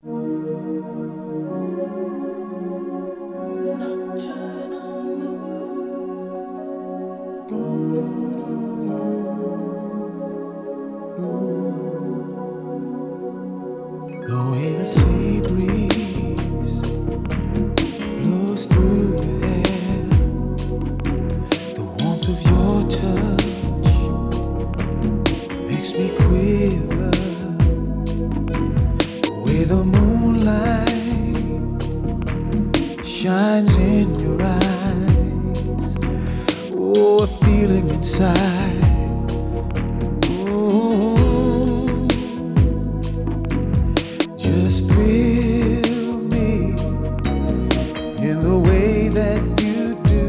The way the sea breeze blows through your hair, the warmth of your touch makes me quiver. The way the moonlight shines in your eyes, oh, a feeling inside. Just thrill me in the way that you do.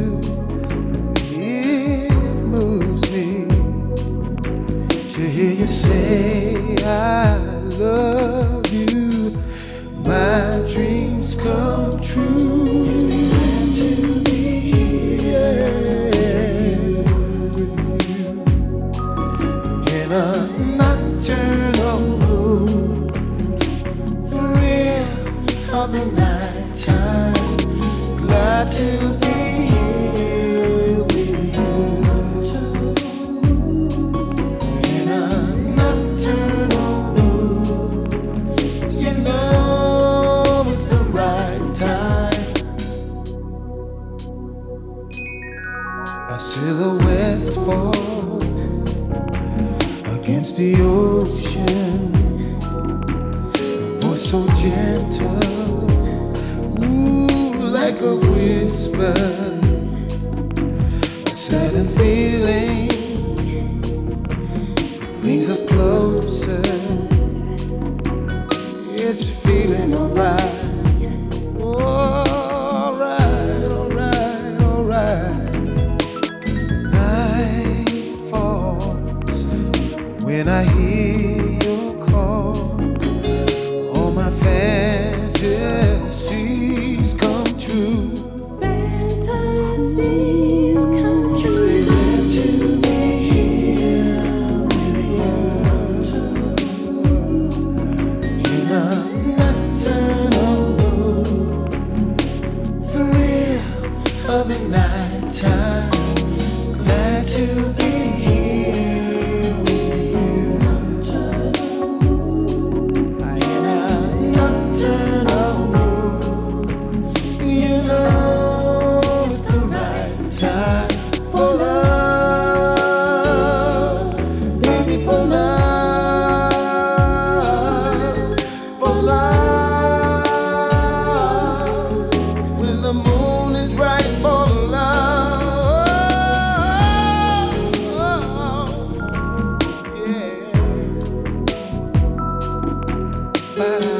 It moves me to hear you say I love you. My dreams come true. It's been meant to be here with you in a nocturnal mood, of the night time, glad to be here with you. In a nocturnal mood, you know it's the right time. Our silhouettes fall against the ocean, so gentle, ooh, like a whisper, a sudden feeling brings us closer. It's feeling alright, alright, alright, alright. Night falls when I hear your call. Fantasies come true. Fantasies come true. It's been meant to be here with you in a nocturnal mood, thrill of the night time, glad to be here with you. Nocturnal mood, you know it's the right time for love, baby, for love, for love. When the moon is right for love, yeah.